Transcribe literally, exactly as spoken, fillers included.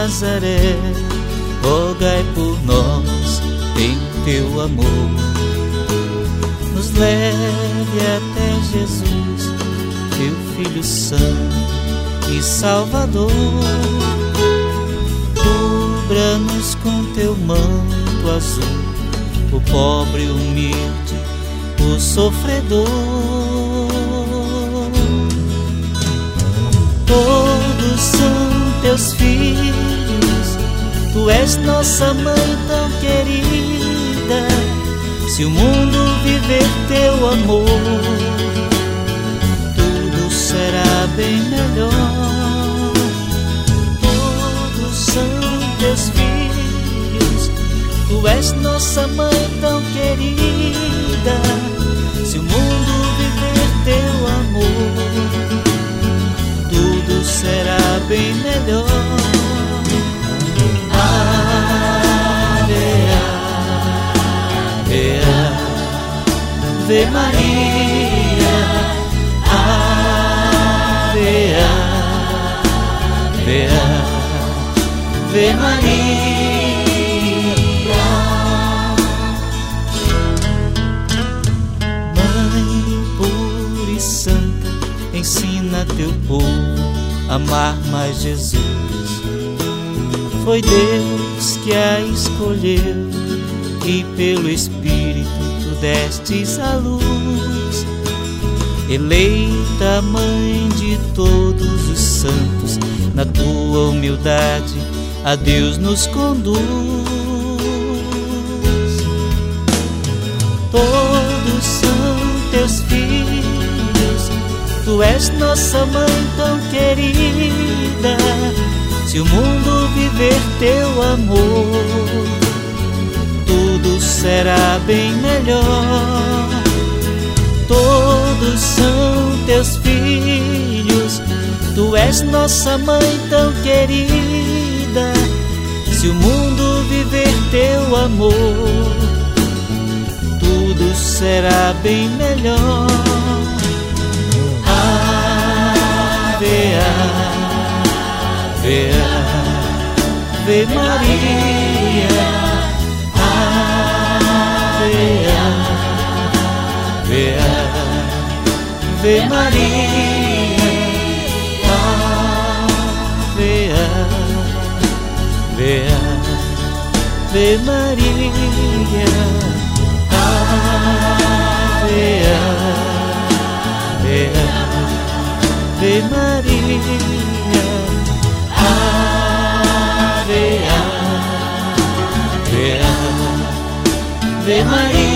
Nazaré, rogai por nós em teu amor. Nos leve até Jesus, teu Filho Santo e Salvador. Cubra-nos com teu manto azul, o pobre, o humilde, o sofredor. Todos são teus filhos, tu és nossa mãe tão querida. Se o mundo viver teu amor, tudo será bem melhor. Todos são teus filhos, tu és nossa mãe tão querida. Se o mundo viver teu amor, tudo será bem melhor. Ave, Ave, Ave Maria, Ave, Ave, Ave Maria. Mãe pura e santa, ensina teu povo a amar mais Jesus. Foi Deus que a escolheu e pelo Espírito tu destes a luz. Eleita mãe de todos os santos, na tua humildade a Deus nos conduz. Todos são teus filhos, tu és nossa mãe tão querida. Se o mundo viver teu amor, tudo será bem melhor. Todos são teus filhos, tu és nossa mãe tão querida. Se o mundo viver teu amor, tudo será bem melhor. Ave, Ave, Ave Maria, Ave, Ave, Ave Maria, Ave, Ave, Ave Maria, Ave, Ave, Ave Maria, Ave, Ave, Ave Maria.